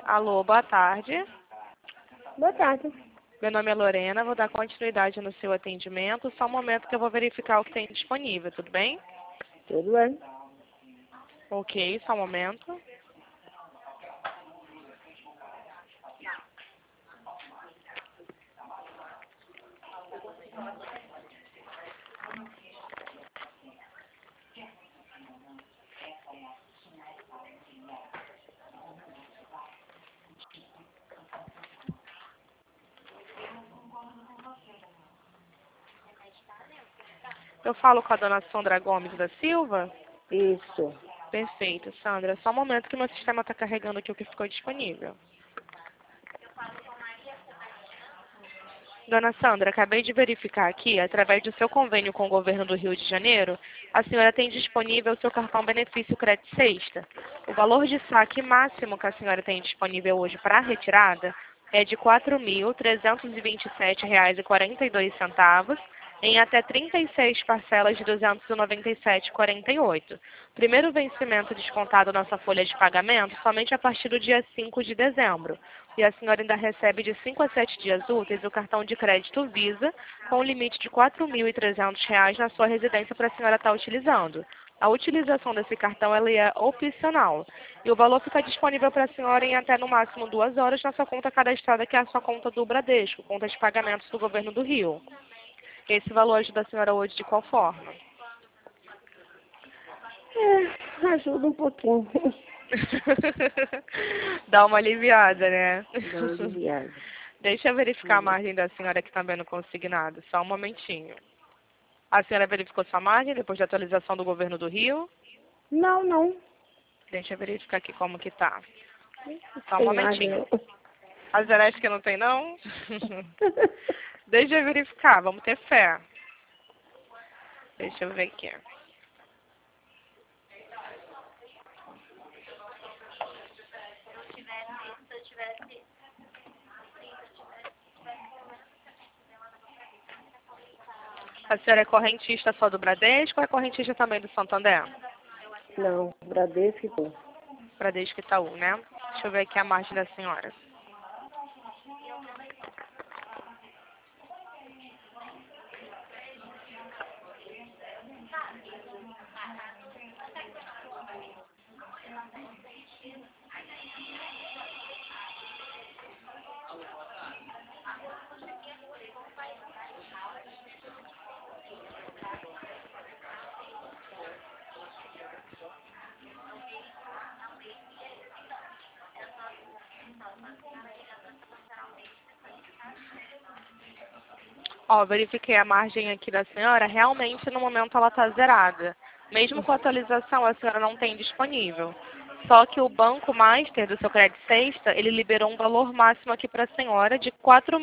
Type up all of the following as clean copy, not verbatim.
Alô, boa tarde. Boa tarde. Meu nome é Lorena, vou dar continuidade no seu atendimento. Só um momento que eu vou verificar o que tem disponível, tudo bem? Tudo bem? Ok, só um momento. Eu falo com a dona Sandra Gomes da Silva? Isso. Perfeito, Sandra. Só um momento que meu sistema está carregando aqui o que ficou disponível. Dona Sandra, acabei de verificar aqui, através do seu convênio com o governo do Rio de Janeiro, a senhora tem disponível o seu cartão benefício Crédito Sexta. O valor de saque máximo que a senhora tem disponível hoje para a retirada é de R$ 4.327,42 em até 36 parcelas de R$ 297,48. Primeiro vencimento descontado nossa folha de pagamento somente a partir do dia 5 de dezembro. E a senhora ainda recebe de 5 a 7 dias úteis o cartão de crédito Visa com um limite de R$ 4.300 na sua residência para a senhora estar utilizando. A utilização desse cartão ela é opcional e o valor fica disponível para a senhora em até no máximo 2 horas na sua conta cadastrada, que é a sua conta do Bradesco, conta de pagamentos do governo do Rio. Esse valor ajuda a senhora hoje de qual forma? Ajuda um pouquinho. Dá uma aliviada, né? Dá uma aliviada. Deixa eu verificar a margem da senhora aqui também no consignado. Só um momentinho. A senhora verificou sua margem depois da atualização do governo do Rio? Não. Deixa eu verificar aqui como que tá. Só um Tem momentinho. nada, não. A Zelética não tem, não? Deixa eu verificar. Vamos ter fé. Deixa eu ver aqui. A senhora é correntista só do Bradesco ou é correntista também do Santander? Não, Bradesco e tudo. Bradesco e Itaú, né? Deixa eu ver aqui a margem da senhora. Ó, verifiquei a margem aqui da senhora, realmente no momento ela está zerada. Mesmo com a atualização, a senhora não tem disponível. Só que o Banco Master do seu Crédito Sexta, ele liberou um valor máximo aqui para a senhora de R$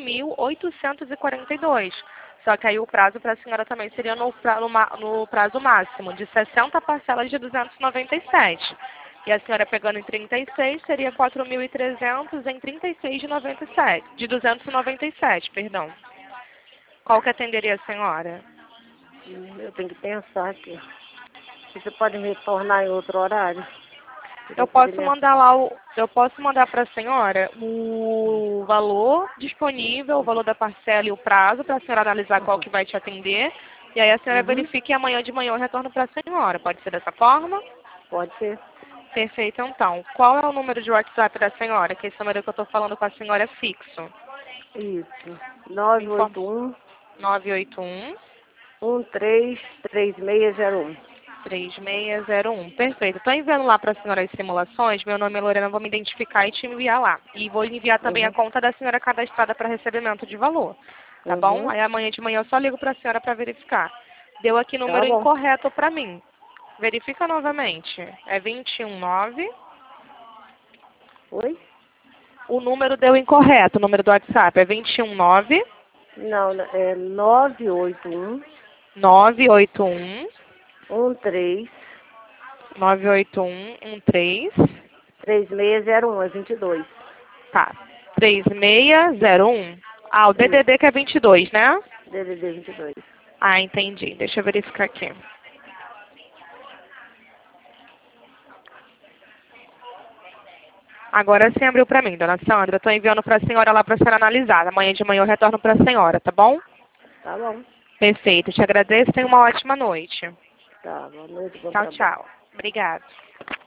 4.842. Só que aí o prazo para a senhora também seria no prazo máximo, de 60 parcelas de 297. E a senhora pegando em 36, seria 4.300 em 36 de 97, de 297, perdão. Qual que atenderia a senhora? Eu tenho que pensar aqui. Você pode me retornar em outro horário? Eu posso mandar para a senhora o valor disponível, o valor da parcela e o prazo para a senhora analisar qual que vai te atender. E aí a senhora verifica e amanhã de manhã eu retorno para a senhora. Pode ser dessa forma? Pode ser. Perfeito, então. Qual é o número de WhatsApp da senhora? Que esse número que eu estou falando com a senhora é fixo. Isso. 981 981 133601. 3601. Perfeito. Estou enviando lá para a senhora as simulações. Meu nome é Lorena, vou me identificar e te enviar lá. E vou enviar também a conta da senhora cadastrada para recebimento de valor. Tá bom? Aí amanhã de manhã eu só ligo para a senhora para verificar. Deu aqui número incorreto para mim. Verifica novamente. É 219. Oi? O número deu incorreto, o número do WhatsApp é 219. Não, é 981 981 13 98113 3601, é 22. Tá. 3601. Ah, o DDD que é 22, né? DDD 22. Ah, entendi. Deixa eu verificar aqui. Agora sim abriu para mim, dona Sandra. Estou enviando para a senhora lá para a senhora analisar. Amanhã de manhã eu retorno para a senhora, tá bom? Tá bom. Perfeito. Te agradeço. Tenha uma ótima noite. Tá, boa noite, bom Tchau, trabalho. tchau. Obrigada.